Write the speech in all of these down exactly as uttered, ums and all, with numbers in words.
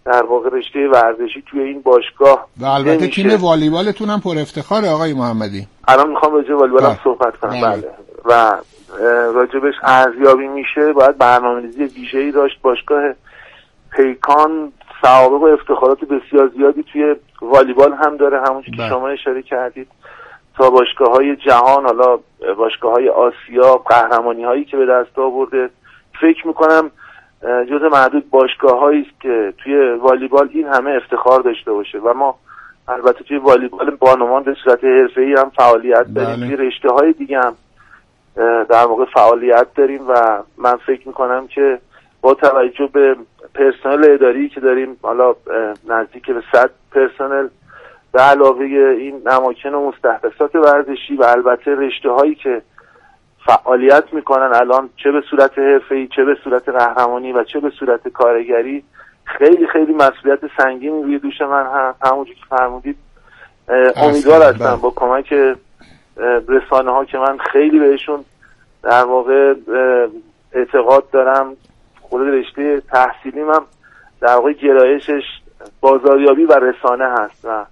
در واقع رشته ورزشی توی این باشگاه و البته تیم والیبالتون هم پر افتخاره آقای محمدی. الان میخوام راجع به والیبال هم صحبت کنم. بله. و راجبش ارزیابی میشه باید برنامه‌ریزی ویژه‌ای داشت. باشگاه پیکان سوابق و افتخارات بسیار زیادی توی والیبال هم داره، همونجوری که شما اشاره کردید، تا باشگاه‌های جهان، حالا باشگاه‌های آسیا، قهرمانی‌هایی که به دست آورده. فکر می‌کنم جزء معدود باشگاه‌هایی است که توی والیبال این همه افتخار داشته باشه و ما البته توی والیبال بانوان به صورت حرفه‌ای هم فعالیت داریم، توی رشته‌های دیگه هم در واقع فعالیت داریم و من فکر می‌کنم که با توجه به پرسنل اداری که داریم، حالا نزدیک به صد پرسنل به علاوه این اماکن و مستحدثات ورزشی و البته رشته‌هایی که فعالیت میکنن الان، چه به صورت حرفه‌ای، چه به صورت قهرمانی و چه به صورت کارگری، خیلی خیلی مسئولیت سنگینی روی دوش من هست. همونجوری که فرمودید امیدوار هستم با کمک رسانه ها که من خیلی بهشون در واقع اعتقاد دارم، خود رشته تحصیلیم هم در واقع گرایشش بازاریابی و رسانه هست و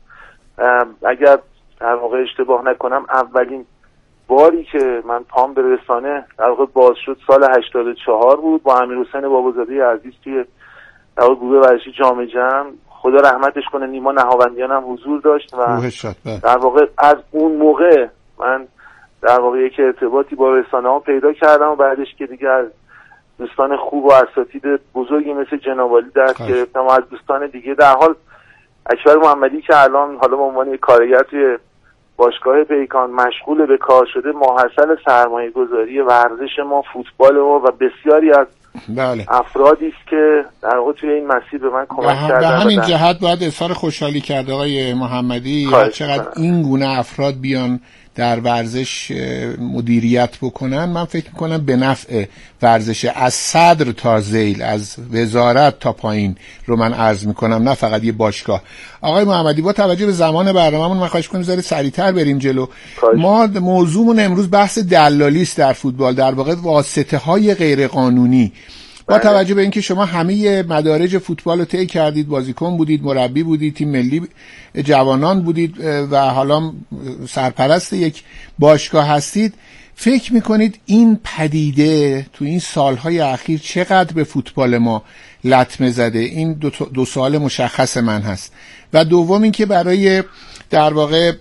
اگر در واقع اشتباه نکنم اولین باری که من پام به رسانه در واقع باز شد سال هشتاد و چهار بود با امیرحسین بابازاده عزیز توی در واقع گروه ورزشی جام جم. خدا رحمتش کنه نیما نهاوندیان هم حضور داشت و در واقع از اون موقع من در واقع یک ارتباطی با رسانه ها پیدا کردم و بعدش که دیگه از دوستان خوب و اساتید بزرگی مثل جناب عالی دست گرفتم و از دوستان دیگه، در حال اکبر محمدی که الان حالا به عنوان کارگر توی باشگاه پیکان مشغول به کار شده، ماحصل سرمایه گذاری ورزش ما، فوتبال ما و بسیاری از بله. افرادی است که در واقع توی این مسیر به من کمک کردن. به همین جهت باید اظهار خوشحالی کرد آقای محمدی چقدر این گونه افراد بیان در ورزش مدیریت بکنن. من فکر میکنم به نفع ورزش از صدر تا ذیل، از وزارت تا پایین رو من عرض میکنم، نه فقط یه باشگاه. آقای محمدی با توجه به زمان برنامه‌مون من خواهش کنم ذره سریعتر بریم جلو. ما موضوعمون امروز بحث دلالی است در فوتبال، در واقع واسطه های غیر قانونی. با توجه به اینکه شما همه مدارج فوتبال رو طی کردید، بازیکن بودید، مربی بودید، تیم ملی جوانان بودید و حالا سرپرست یک باشگاه هستید، فکر میکنید این پدیده تو این سالهای اخیر چقدر به فوتبال ما لطمه زده؟ این دو, دو سوال مشخص من هست. و دوم این که برای در واقع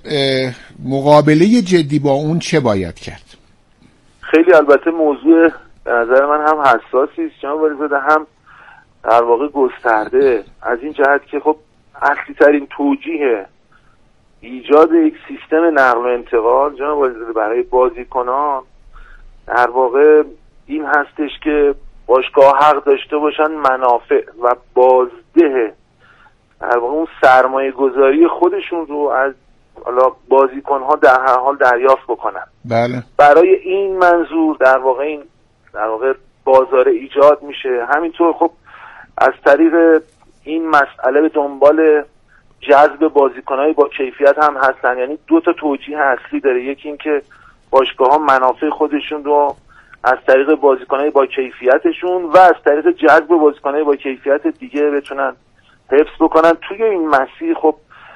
مقابله جدی با اون چه باید کرد؟ خیلی البته موضوع به نظر من هم حساسی است جناب والیزاده، هم در واقع گسترده، از این جهت که خب اصلی ترین توجیه ایجاد یک سیستم نقل و انتقال جناب والیزاده برای بازیکنان در واقع این هستش که باشگاه حق داشته باشن منافع و بازده در واقع اون سرمایه گذاری خودشون رو از حالا بازیکن‌ها در هر حال دریافت بکنن. بله. برای این منظور در واقع این در واقع بازار ایجاد میشه. همینطور خب از طریق این مسئله به دنبال جذب بازیکن‌های با کیفیت هم هستن. یعنی دو تا توجیه اصلی داره، یکی این که باشگاه‌ها منافع خودشون رو از طریق بازیکن‌های با کیفیتشون و از طریق جذب بازیکن‌های با کیفیت دیگه بتونن حفظ بکنن. توی این مسیر خب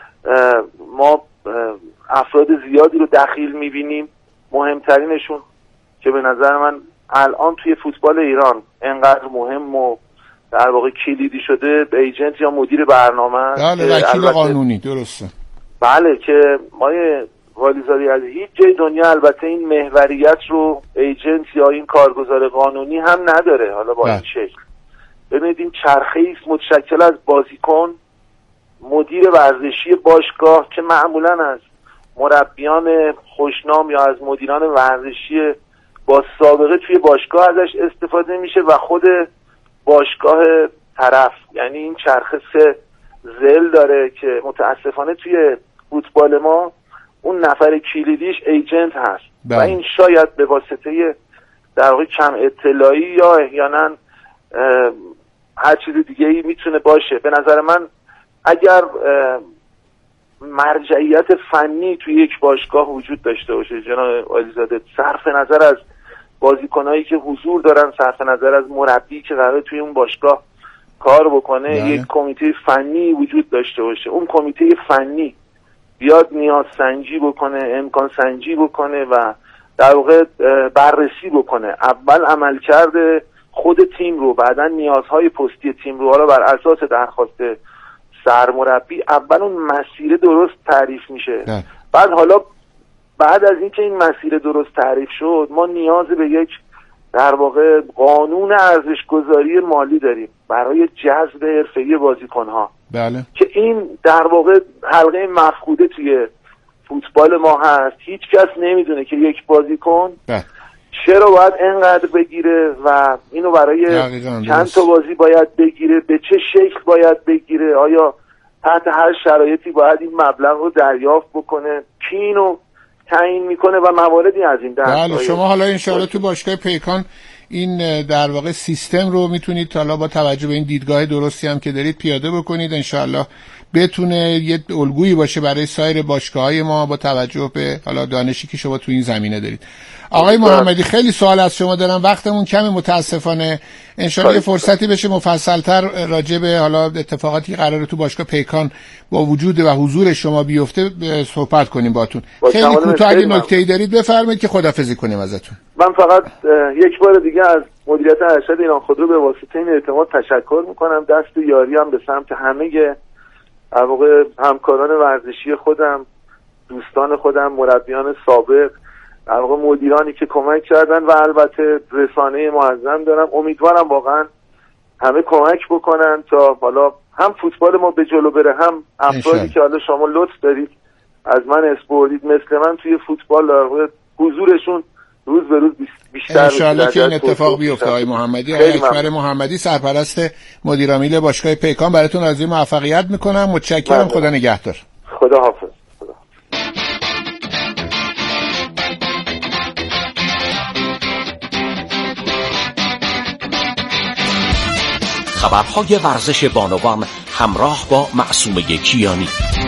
ما افراد زیادی رو دخیل می‌بینیم. مهمترینشون که به نظر من الان توی فوتبال ایران انقدر مهم و در واقع کلیدی شده، ایجنت یا مدیر برنامه. بله، وکیل قانونی. درسته. بله، که ما والیزاده از هیچ جای دنیا البته این محوریت رو ایجنت یا این کارگزار قانونی هم نداره. حالا با این شکل ببینید این چرخه ایست متشکل از بازیکن، مدیر ورزشی باشگاه که معمولا از مربیان خوشنام یا از مدیران ورزشی با سابقه توی باشگاه ازش استفاده میشه و خود باشگاه طرف. یعنی این چرخه سه ضلع داره که متاسفانه توی فوتبال ما اون نفر کلیدیش ایجنت هست. بله. و این شاید به واسطه در واقع کم اطلاعی یا احیانا هر چیز دیگه ای میتونه باشه. به نظر من اگر مرجعیت فنی توی یک باشگاه وجود داشته باشه جناب والیزاده، صرف نظر از بازیکنایی که حضور دارن، صرف نظر از مربی که قراره توی اون باشگاه کار بکنه بله. یک کمیته فنی وجود داشته باشه، اون کمیته فنی بیاد نیاز سنجی بکنه، امکان سنجی بکنه و در واقع بررسی بکنه، اول عمل کرده خود تیم رو، بعدا نیازهای پستی تیم رو، حالا بر اساس درخواست سرمربی اول اون مسیر درست تعریف میشه. ده. بعد حالا بعد از اینکه این مسیر درست تعریف شد، ما نیاز به یک در واقع قانون ارزش‌گذاری مالی داریم برای جذب حرفه‌ای بازیکن‌ها. بله. که این در واقع حلقه مفقوده توی فوتبال ما هست. هیچ کس نمیدونه که یک بازیکن بله. چرا باید اینقدر بگیره و اینو برای چند تا بازی باید بگیره، به چه شکل باید بگیره، آیا تحت هر شرایطی باید این مبلغ رو دریافت بکنه، کی اینو تعیین میکنه و مواردی از این دست. بله شما حالا انشاءالله تو باشگاه پیکان این در واقع سیستم رو میتونید حالا با توجه به این دیدگاه درستی هم که دارید پیاده بکنید، انشاءالله بتونه یه الگویی باشه برای سایر باشگاه‌های ما با توجه به حالا دانشی که شما تو این زمینه دارید. آقای محمدی خیلی سوال از شما دارم، وقتمون کمی متاسفانه، انشاءالله یه فرصتی بشه مفصل‌تر راجع به حالا اتفاقاتی که قراره تو باشگاه پیکان با وجود و حضور شما بیفته صحبت کنیم باهاتون. خیلی کوتاه اگه نکته‌ای دارید بفرمایید که خداحافظی کنیم ازتون. من فقط یک بار دیگه از مدیریت ارشد ایران خودرو به واسطه این اعتماد تشکر میکنم. دست یاری هم به سمت همه در واقع همکاران ورزشی خودم، دوستان خودم، مربیان سابق، در واقع مدیرانی که کمک کردن و البته رسانه معظم دارم. امیدوارم واقعا همه کمک بکنن تا حالا هم فوتبال ما به جلو بره، هم افرادی که حالا شما لطف دارید از من اسپوردید مثل من توی فوتبال در واقع حضورشون روز به روز بیشتر انشاءالله که این اتفاق بیفته. آقای محمدی، آقای اکبر محمدی سرپرست مدیر عامل باشگاه پیکان براتون آرزوی موفقیت میکنم. متشکرم. خدا نگهدار. خدا حافظ. خبرهای ورزش بانوان همراه با معصومه کیانی.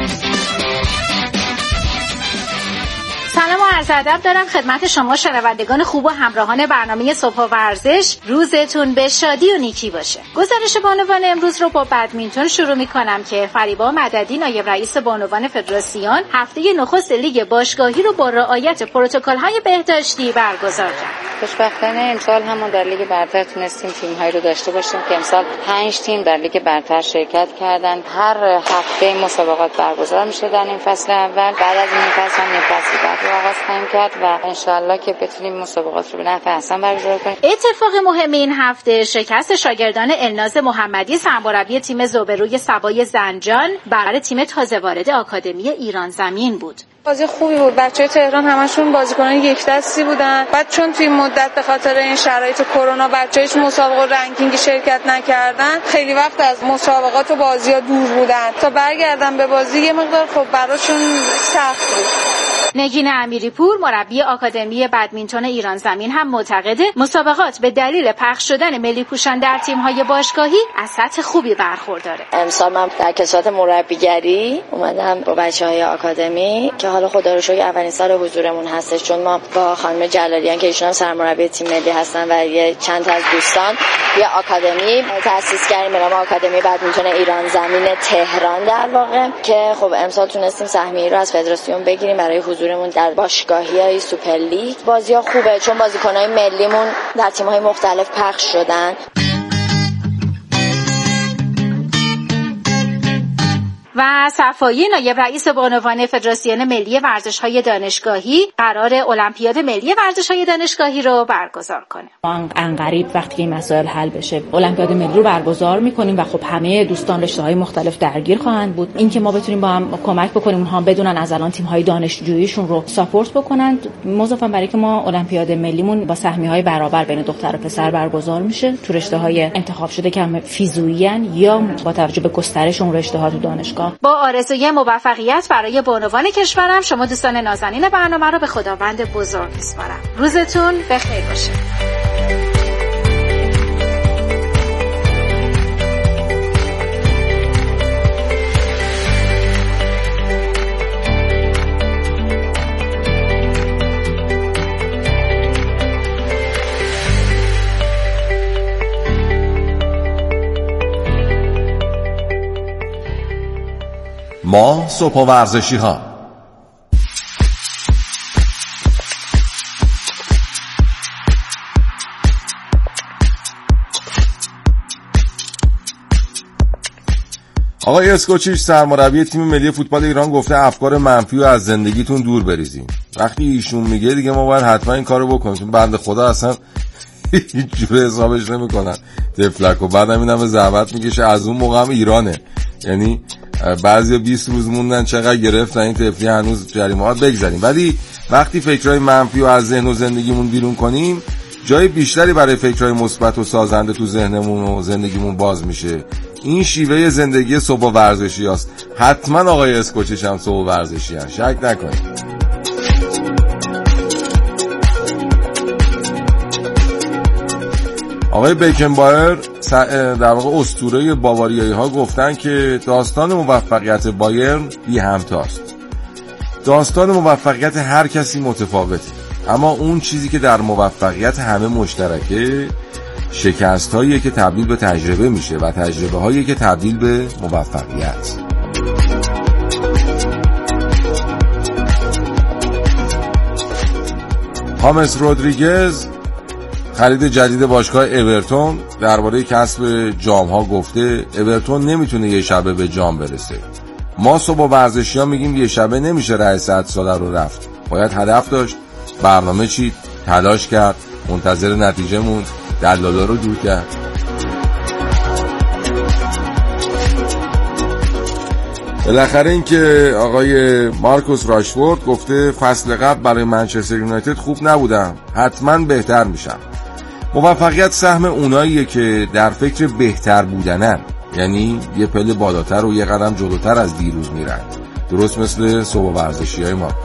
سلام و عرض ادب دارم خدمت شما شنوندگان خوب و همراهان برنامه صبح ورزش. روزتون به شادی و نیکی باشه. گزارش بانوان امروز رو با بدمینتون شروع می‌کنم که فریبا مددی نایب رئیس بانوان فدراسیون هفته نخست لیگ باشگاهی رو با رعایت پروتکل‌های بهداشتی برگزار کرد. خوشبختانه امسال همون در لیگ برتر تونستیم تیم‌هایی رو داشته باشیم که امسال پنج تیم در لیگ برتر شرکت کردن. هر هفته مسابقات برگزار می‌شد در این فصل اول. بعد از این فصل هم فصل بعد رو آغاز خواهیم کرد و انشالله که بتونیم مسابقات رو به نفع احسن برگزار کنیم. اتفاق مهم این هفته شکست شاگردان الناز محمدی سرمربی تیم زوبروی سبای زنجان برای تیم تازه وارد آکادمی ایران زمین بود. بازی خوبی بود. بچه‌های تهران همشون بازیکنان یک دستی بودن. بعد چون توی مدت به خاطر این شرایط کرونا بچه‌هاش مسابقه و رنکینگ شرکت نکردن، خیلی وقت از مسابقات و بازی‌ها دور بودن. تا برگردن به بازی یه مقدار خب براشون سخت بود. نگین امیری‌پور مربی آکادمی بدمینتون ایران زمین هم معتقده مسابقات به دلیل پخش شدن ملی پوشان در تیم‌های باشگاهی از سطح خوبی برخورداره. امسال من در کسات مربیگری اومدم با بچه‌های آکادمی که حالا خدا رو شکر اولین سال حضورمون هستش، چون ما با خانم جلالیان که ایشون هم سرمربی تیم ملی هستن و یه چند تا از دوستان یه آکادمی تأسیس کردیم به نام آکادمی بدمینتون ایران زمین تهران در واقع، که خب امسال تونستیم سهمیه رو از فدراسیون بگیریم برای حضورمون در باشگاهی‌های سوپر لیگ. بازی‌ها خوبه چون بازیکن‌های ملیمون در تیم‌های مختلف پخش شدن. و صفایی نایب رئیس بانوان فدراسیون ملی ورزش‌های دانشگاهی قرار المپیاد ملی ورزش‌های دانشگاهی رو برگزار کنه. ما عنقریب وقتی این مسائل حل بشه المپیاد ملی رو برگزار می‌کنیم و خب همه دوستان رشته‌های مختلف درگیر خواهند بود. اینکه ما بتونیم با هم کمک بکنیم اونها بدونن از الان تیم‌های دانشجوییشون رو ساپورت بکنن، مضافاً برای که ما المپیاد ملیمون با سهمیه‌های برابر بین دختر و پسر برگزار میشه تو رشته‌های انتخاب شده که هم فیزیویین یا با توجه به گسترش اون رشته‌ها تو دانشگاه. با آرزوی موفقیت برای بانوان کشورم شما دوستان نازنین برنامه رو به خداوند بزرگ میسپارم. روزتون بخیر باشه. ما صبح ورزشی ها. آقای اسکوچیچ سرمربی تیم ملی فوتبال ایران گفته افکار منفی رو از زندگیتون دور بریزین. وقتی ایشون میگه دیگه ما باید حتما این کارو بکنیم. بنده خدا اصلا هیچ جوره حسابش نمیکنن تفلک و بعدم اینم به زحمت میکشه. از اون موقع هم ایرانه، یعنی بعضیا بیست روز موندن چقدر گرفتن این تفلی هنوز جریمه ها بگذاریم. ولی وقتی فکرهای منفی رو از ذهن و زندگیمون بیرون کنیم جای بیشتری برای فکرهای مثبت و سازنده تو ذهنمون و زندگیمون باز میشه. این شیوه زندگی صبح ورزشی هست. حتما آقای اسکوچیچ هم صبح ورزشی هست، شک نکنید. آقای بیکنبایر در واقع اسطوره باواریایی ها گفتن که داستان موفقیت بایرن بی همتاست. داستان موفقیت هر کسی متفاوته، اما اون چیزی که در موفقیت همه مشترکه شکست هایی که تبدیل به تجربه میشه و تجربه هایی که تبدیل به موفقیت. هامس رودریگز خرید جدید باشگاه اورتون درباره کسب جام ها گفته اورتون نمیتونه یه شبه به جام برسه. ما صبح ورزشی ها میگیم یه شبه نمیشه رأی صد ساله رو رفت. باید هدف داشت، برنامه چید، تلاش کرد، منتظر نتیجه موند، دلالا رو دور کرد. بالاخره این که آقای مارکوس راشفورد گفته فصل قبل برای منچستر یونایتد خوب نبودم، حتما بهتر میشم. موفقیت سهم اوناییه که در فکر بهتر بودنن، یعنی یه پله بالاتر و یه قدم جلوتر از دیروز میرن، درست مثل صبح ورزشی های ما.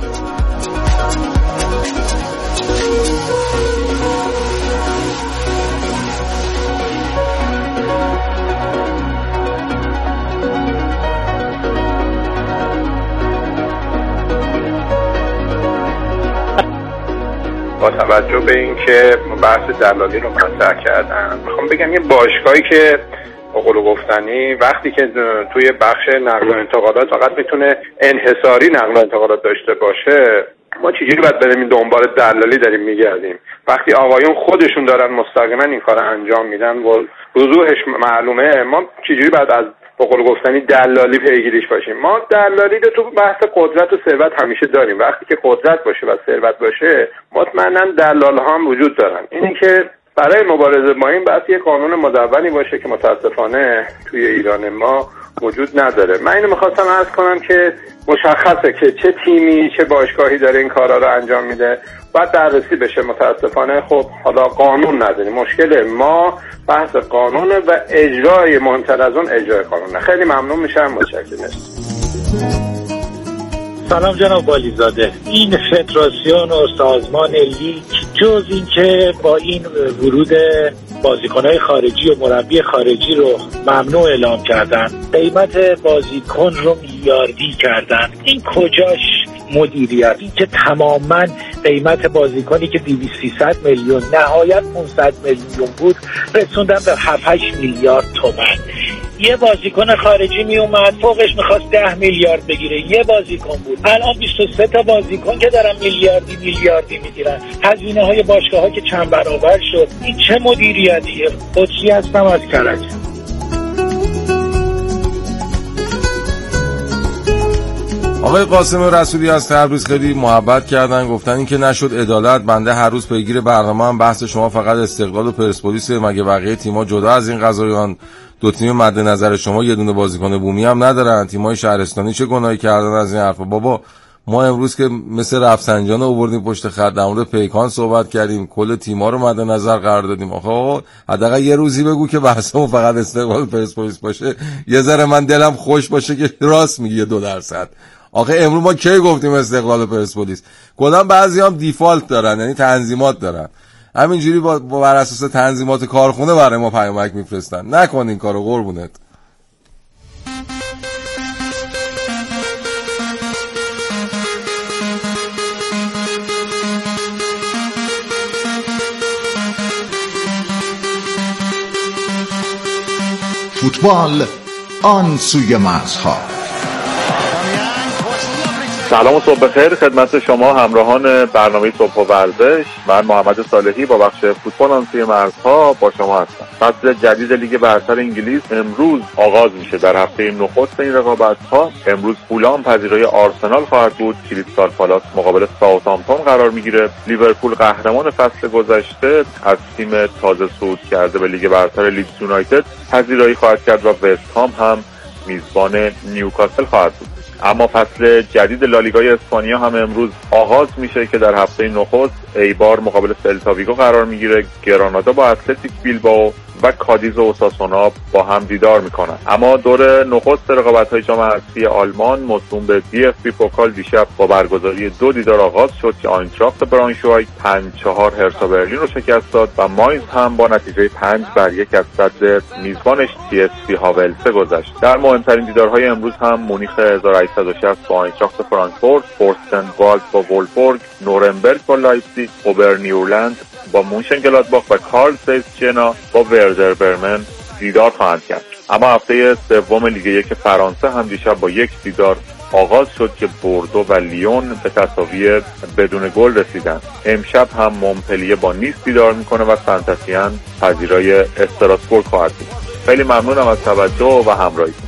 با توجه به اینکه بحث دلالی رو مطرح کردن، میخوام بگم یه باشگاهی که به قول گفتنی وقتی که توی بخش نقل و انتقالات فقط میتونه انحصاری نقل و انتقالات داشته باشه، ما چجوری باید بریم دنبال دلالی داریم میگردیم وقتی آقایون خودشون دارن مستقیما این کار انجام میدن و وضوحش معلومه؟ ما چجوری باید از به قول گفتنی دلالی پیگیریش باشیم؟ ما دلالی رو تو بحث قدرت و ثروت همیشه داریم. وقتی که قدرت باشه و ثروت باشه مطمئنا دلال ها هم وجود دارن. اینی که برای مبارزه با این بحث یه قانون مدونی باشه که متاسفانه توی ایران ما وجود نداره. من اینو میخواستم عرض کنم که مشخصه که چه تیمی چه باشگاهی داره این کارا رو انجام میده، باید بررسی بشه. متاسفانه خب حالا قانون نداریم. مشکل ما بحث قانون و اجرای مهمتر از اون اجرای قانونه. خیلی ممنون میشم. متشکرم. سلام جناب والیزاده. این فدراسیون و سازمان لیگ جز این که با این ورود بازیکنهای خارجی و مربی خارجی رو ممنوع اعلام کردن، قیمت بازیکن رو میلیاردی کردن، این کجاش مدیریت؟ این که تماما قیمت بازیکنی که دویست سیصد میلیون نهایت پانصد میلیون بود رسوندن به هفت هشت میلیارد تومان. یه بازیکن خارجی می اومد فوقش میخواست ده میلیارد بگیره، یه بازیکن بود. الان بیست و سه تا بازیکن که دارن میلیاردی میلیاردی میگیرن. هزینه های باشگاه ها که چند برابر شد. این چه مدیریتیه؟ قدسی هستم از کرج. آقای قاسم رسولی از تبریز خیلی محبت کردن، گفتن این که نشد عدالت. بنده هر روز پیگیر برنامه هم بحث شما فقط استقلال و پرسپولیس، مگه بقیه تیم‌ها جدا از این قضایان؟ دو تیم مد نظر شما یه دونه بازیکن بومی هم ندارن. تیم‌های شهرستانی چه گناهی کردن از این حرفا؟ بابا ما امروز که مثل رفسنجان آوردیم پشت خط، در مورد پیکان صحبت کردیم، کل تیم‌ها رو مد نظر قرار دادیم. آخه حداقل یه روزی بگو که بحثمون فقط استقلال پرسپولیس باشه، یه ذره من دلم خوش باشه که راست میگی دو درصد. آخه امروز ما کی گفتیم استقلال پرسپولیس؟ کلا بعضی هم دیفالت دارن، یعنی تنظیمات دارن، همینجوری با بر اساس تنظیمات کارخونه برای ما پیامک میفرستن. نکن این کارو قربونت. فوتبال آن سوی مرزها. سلام و صبح بخیر خدمت شما همراهان برنامه صبح و ورزش. من محمد صالحی با بخش فوتبال آن سوی مرزها با شما هستم. فصل جدید لیگ برتر انگلیس امروز آغاز میشه. در هفته نخست این رقابت‌ها امروز فولام پذیرای آرسنال خواهد بود. کریستال پالاس مقابل ساوثهامپتون قرار میگیره. لیورپول قهرمان فصل گذشته از تیم تازه صعود کرده به لیگ برتر لیدز یونایتد پذیرایی خواهد کرد و وست هام هم میزبان نیوکاسل خواهد بود. اما فصل جدید لالیگای اسپانیا هم امروز آغاز میشه که در هفته نخست ایبار مقابل سلتا ویگو قرار میگیره. گرانادا با اتلتیک بیلبائو و کادیز و اوساسونا با هم دیدار میکنن. اما دور نخست رقابت‌های جام حذفی آلمان موسوم به دی اف بی پوکال دیشب با برگزاری دو دیدار آغاز شد که آینتراخت برانشوایک پنج چهار هرتا برلین رو شکست داد و ماینز هم با نتیجه پنج بر یک از صد میزبانش تی اس وی هاولسه گذشت. در مهمترین دیدارهای امروز هم مونیخ هزار و هشتصد و شصت با آینتراخت فرانکفورت، فورستن والد با وولفورگ، نورنبرگ با لایپزیگ، اوبرنیورلند با مونشنگلادباخ و کارل زیس جنا با وردر برمن دیدار خواهند کرد. اما هفته سوم لیگ یک فرانسه هم دیشب با یک دیدار آغاز شد که بوردو و لیون به تساوی بدون گل رسیدند. امشب هم مونپلیه با نیس دیدار میکنه و سنتتین پذیرای استراسبورگ خواهد بود. خیلی ممنونم از توجه و همراهیتون.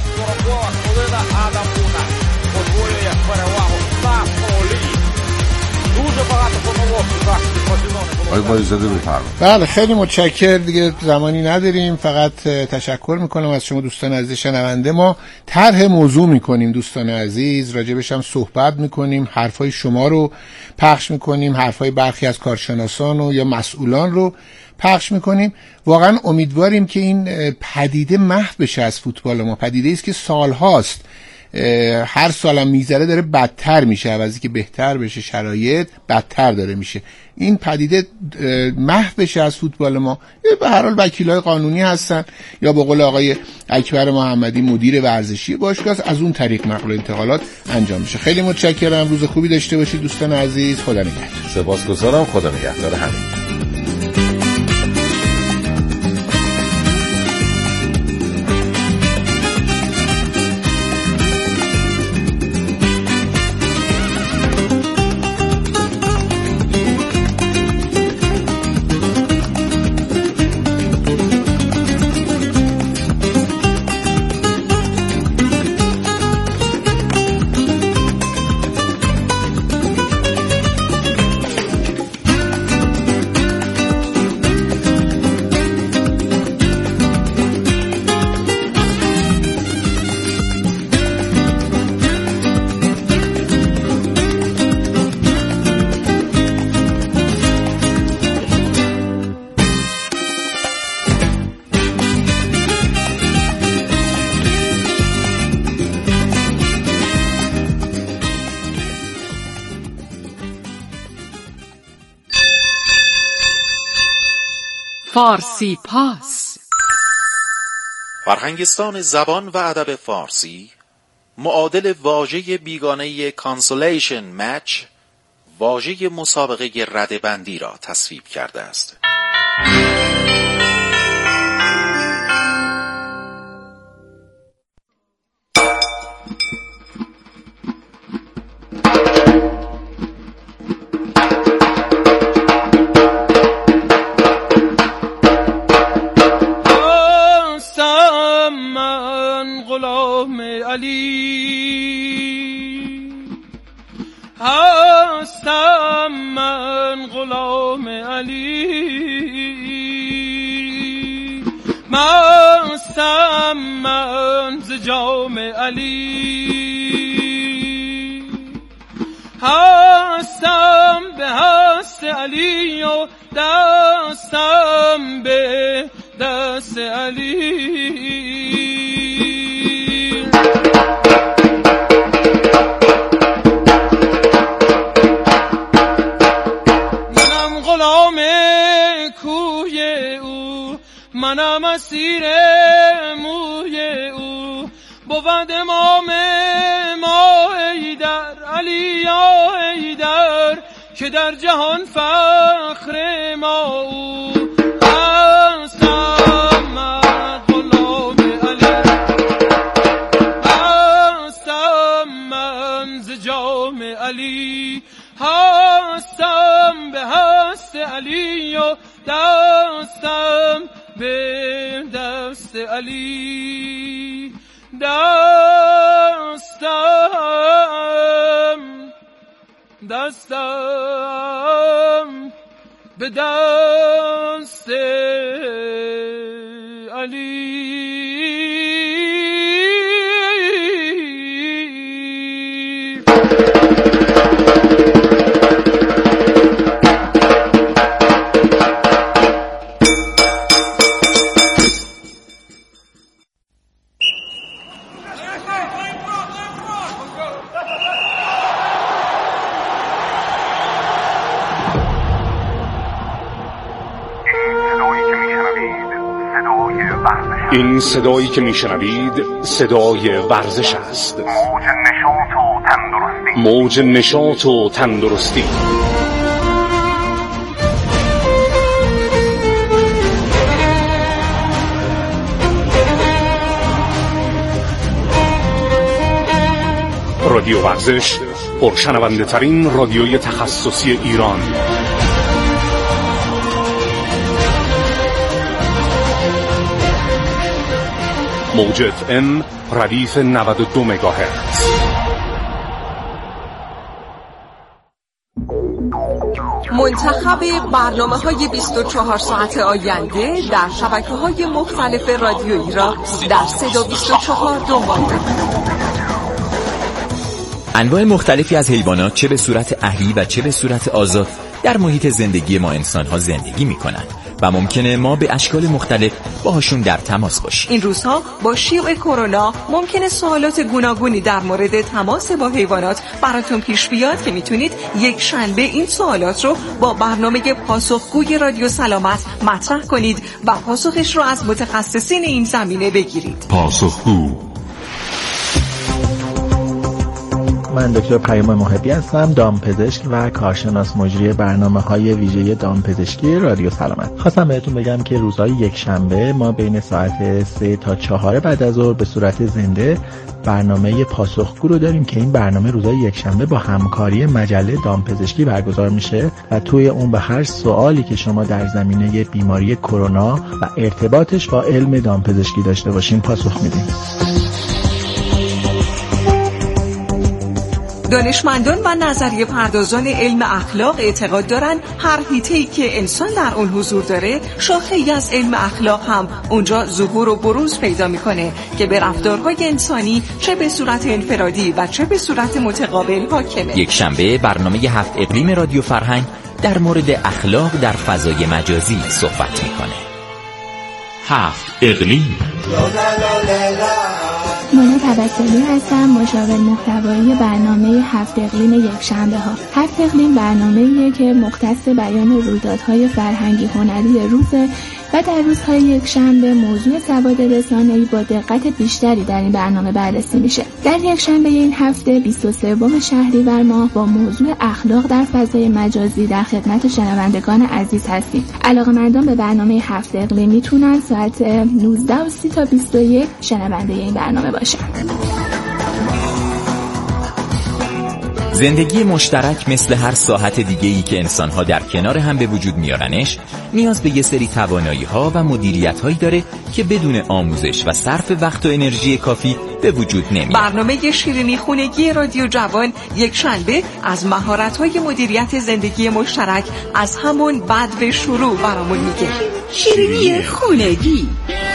بله خیلی متشکر. دیگه زمانی نداریم، فقط تشکر میکنم از شما دوستان عزیز شنونده. ما طرح موضوع میکنیم دوستان عزیز، راجبش هم صحبت میکنیم، حرفای شما رو پخش میکنیم، حرفای برخی از کارشناسان و یا مسئولان رو پخش میکنیم. واقعا امیدواریم که این پدیده محو بشه از فوتبال ما. پدیده است که سالهاست، هر سالم میذاره داره بدتر میشه، عوضی که بهتر بشه شرایط بدتر داره میشه. این پدیده محو بشه از فوتبال ما. به هر حال وکیلای قانونی هستن یا به قول آقای اکبر محمدی مدیر ورزشی باشگاه، از اون طریق نقل و انتقالات انجام میشه. خیلی متشکرم. روز خوبی داشته باشید دوستان عزیز. خدا نگهدار. سپاسگزارم. خدا نگهدار همین. فارسی پاس. فرهنگستان زبان و ادب فارسی معادل واژه بیگانه کانسولیشن مچ، واژه مسابقه رده‌بندی را تصویب کرده است. هستم من غلام علی، مستم من ز جام علی، هستم به هست علی و دستم به دست علی. منم اسیر موی او، بود امام ما ایدر علی یا ایدر، که در جهان فخر ما او. هستم من غلام علی، هستم من ز جان دستم دستم به دست علی. این صدایی که میشنوید صدای ورزش است. موج نشاط و تندرستی. رادیو ورزش، پرشنونده ترین رادیوی تخصصی ایران. موج اف ام ردیف نود و دو مگاهرتز. منتخب برنامه‌های بیست و چهار ساعت آینده در شبکه‌های مختلف رادیویی را در صدا بیست و چهار دنبال کنید. انواع مختلفی از حیوانات چه به صورت اهلی و چه به صورت آزاد در محیط زندگی ما انسان‌ها زندگی می‌کنند و ممکنه ما به اشکال مختلف باهاشون در تماس باشیم. این روزها با شیوع کرونا ممکنه سوالات گوناگونی در مورد تماس با حیوانات براتون پیش بیاد که میتونید یک شنبه این سوالات رو با برنامه پاسخگوی رادیو سلامت مطرح کنید و پاسخش رو از متخصصین این زمینه بگیرید. پاسخگو. من دکتر پیام محبی هستم، دامپزشک و کارشناس مجری برنامه‌های ویژه دامپزشکی رادیو سلامت. خواستم بهتون بگم که روزهای یک شنبه ما بین ساعت سه تا چهار بعد از ظهر به صورت زنده برنامه پاسخگو رو داریم که این برنامه روزهای یک شنبه با همکاری مجله دامپزشکی برگزار میشه و توی اون به هر سوالی که شما در زمینه بیماری کرونا و ارتباطش با علم دامپزشکی داشته باشین پاسخ میدیم. دانشمندان و نظریه پردازان علم اخلاق اعتقاد دارند هر حیطه‌ای که انسان در اون حضور داره شاخه‌ای از علم اخلاق هم اونجا ظهور و بروز پیدا میکنه که به رفتارهای انسانی چه به صورت انفرادی و چه به صورت متقابل حاکمه. یک شنبه برنامه هفت اقلیم رادیو فرهنگ در مورد اخلاق در فضای مجازی صحبت میکنه. هفت اقلیم. مونا توسلی هستم، مشاور محتوایی برنامه هفت اقلیم یک شنبه ها. هفت اقلیم برنامه‌ایه که مختص بیان رویدادهای فرهنگی هنری روزه و در روزهای یک شنبه موضوع سواد رسانه‌ای با دقت بیشتری در این برنامه بررسی میشه. در یک شنبه این هفته بیست و سوم شهریور ماه با موضوع اخلاق در فضای مجازی در خدمت شنوندگان عزیز هستیم. علاقه‌مندان به برنامه هفت اقلیم میتونن ساعت نوزده و سی تا بیست و یک شنونده این برنامه باشن. زندگی مشترک مثل هر ساحت دیگه‌ای که انسان‌ها در کنار هم به وجود میارنش نیاز به یه سری توانایی‌ها و مدیریت‌هایی داره که بدون آموزش و صرف وقت و انرژی کافی به وجود نمیاد. برنامه شیرینی خونگی رادیو جوان یک شنبه از مهارت‌های مدیریت زندگی مشترک از همون بد به شروع برامون میگه. شیرینی خونگی.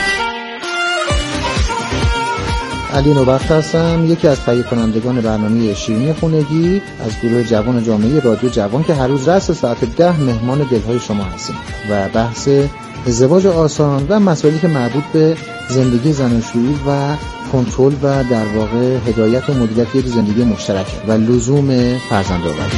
علی نوبخت هستم، یکی از تهیه کنندگان برنامه شیرینی خونگی از گروه جوان جامعه رادیو جوان که هر روز رأس ساعت ده مهمان دلهای شما هستیم و بحث ازدواج آسان و مسائلی که مربوط به زندگی زناشویی و کنترل و در واقع هدایت و مدیریت یک زندگی مشترک و لزوم فرزندآوری.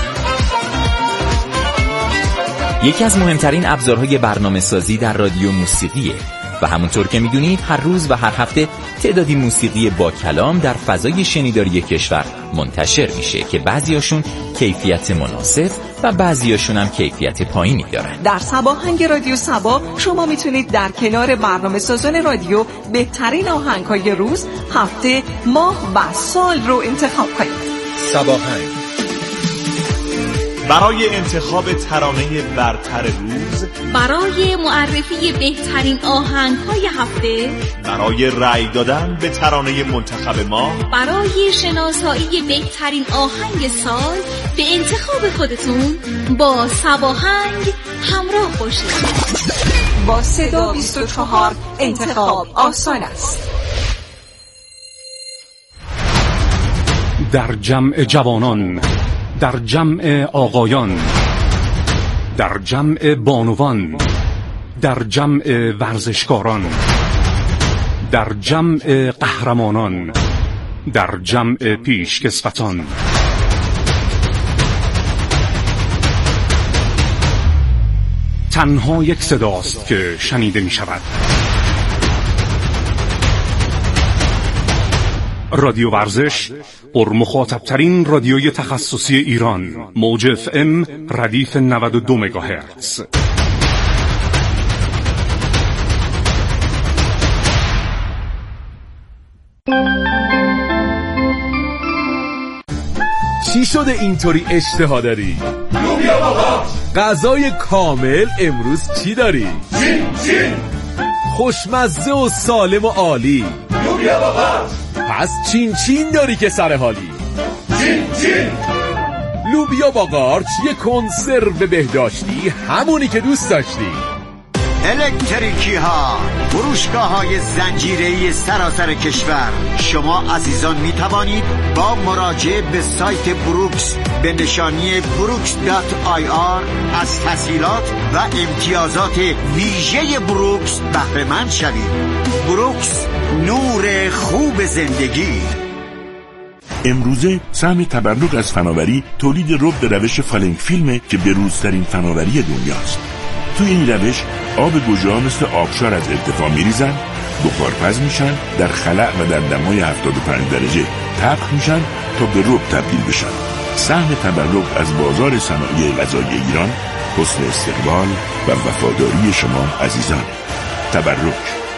یکی از مهمترین ابزارهای برنامه‌سازی در رادیو موسیقیه و همونطور که میدونید هر روز و هر هفته تعدادی موسیقی با کلام در فضای شنیداری کشور منتشر میشه که بعضیاشون کیفیت مناسب و بعضیاشون هم کیفیت پایینی دارن. در صباهنگ رادیو صبا شما میتونید در کنار برنامه سازان رادیو بهترین آهنگ‌های روز، هفته، ماه و سال رو انتخاب کنید. صباهنگ برای انتخاب ترانه برتر روز، برای معرفی بهترین آهنگ‌های هفته، برای رأی دادن به ترانه منتخب ما، برای شناسایی بهترین آهنگ سال، به انتخاب خودتون با سباهنگ همراه باشید. با صدا بیست و چهار انتخاب آسان است. در جمع جوانان، در جمع آقایان، در جمع بانوان، در جمع ورزشکاران، در جمع قهرمانان، در جمع پیشکسوتان، تنها یک صداست که شنیده می شود. رادیو ورزش، پرمخاطب‌ترین رادیوی تخصصی ایران، موج اف ام ردیف نود و دو مگاهرتز. چی شده اینطوری اشتها داری؟ لوبیا بابا. غذای کامل امروز چی داری؟ چین چین. خوشمزه و سالم و عالی. لوبیا بابا. پس چین چین داری که سر حالی. چین چین. لوبیا با قارچ، یه کنسرو بهداشتی، همونی که دوست داشتی. الکتریکی ها، فروشگاه های زنجیره‌ای سراسر کشور. شما عزیزان می توانید با مراجعه به سایت بروکس به نشانی بروکس دات آی آر از تسهیلات و امتیازات ویژه بروکس بهره مند شوید. بروکس، نور خوب زندگی. امروزه سهم تبرک از فناوری تولید رب به روش فالنگ فیلمه که بروزترین فناوری دنیاست. توی این روش آب گوجه‌ها مثل آبشار از ارتفاع میریزن، بخارپز میشن، در خلأ و در دمای هفتاد و پنج درجه طبخ میشن تا به رب تبدیل بشن. سهم تبرک از بازار صنایع غذایی ایران حسن استقبال و وفاداری شما عزیزان. تبرک،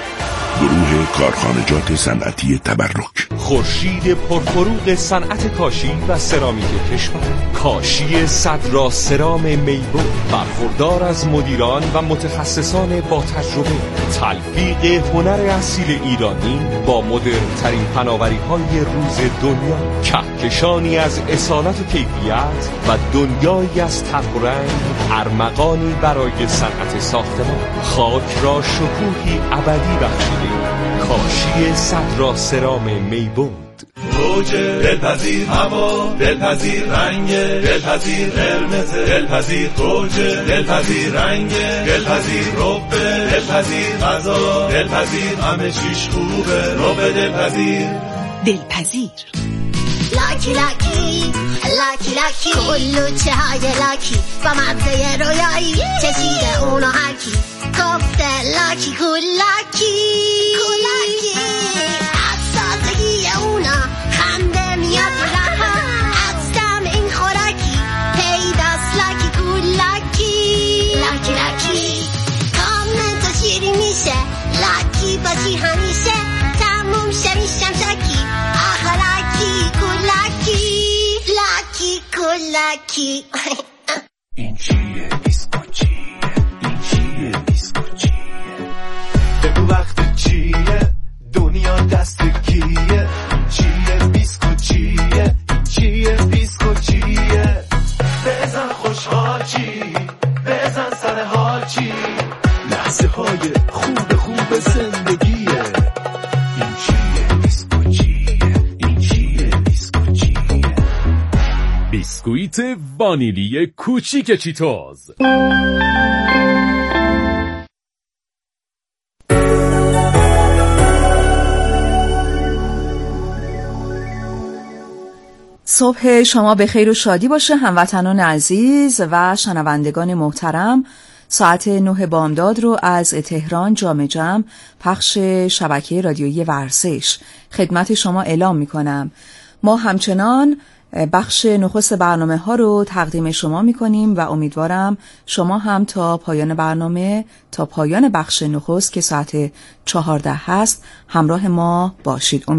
گروه کارخانجات صنعتی تبرک. خورشید پرفروغ صنعت کاشی و سرامیک کشور، کاشی صدرا سرام میبو، برخوردار از مدیران و متخصصان با تجربه. تلفیق هنر اصیل ایرانی با مدرن ترین فناوری های روز دنیا. کهکشانی از اصالت و کیفیت و دنیایی از طرح و رنگ، ارمغانی برای صنعت ساختمان. خاک را شکوهی ابدی بخشیده. کاشی صدرا سرام میبود. موج دلپذیر هوا، دلپذیر رنگ، دلپذیر قرمز، دلپذیر موج، دلپذیر رنگ، دلپذیر رب، دلپذیر غذا، دلپذیر همه چیش خوبه. رب دلپذیر، دلپذیر. لاکی لاکی لاکی لاکی کلو چه های لاکی و مغزه رویایی چشیده اونو هرکی گفته لاکی کل لاکی کل لاکی از سازگی اونا خنده میاد رها از دم این خوراکی پیداست لاکی کل لاکی لاکی لاکی کامنت و شیری میشه لاکی باشی همیشه تموم شه میشم شکی آخه لاکی کل لاکی لاکی کل لاکی. این چیه دیسکو چیه، این چیه دیسکو چیه، بگو وقت چیه، دنیا دست کیه. این چیه دیسکو چیه، این چیه دیسکو چیه، بزن خوشحال چی، بزن سر حال چی، لحظه های خوب خوب زندگیه. این چیه دیسکو چیه، این چیه دیسکو چیه. بیسکویت وانیلی کوچیک چیتوز. صبح شما به خیر و شادی باشه هموطنان عزیز و شنوندگان محترم. ساعت نه بامداد رو از تهران جام جم پخش شبکه رادیویی ورزش خدمت شما اعلام می کنم. ما همچنان بخش نخست برنامه ها رو تقدیم شما می کنیم و امیدوارم شما هم تا پایان برنامه، تا پایان بخش نخست که ساعت چهارده هست همراه ما باشید.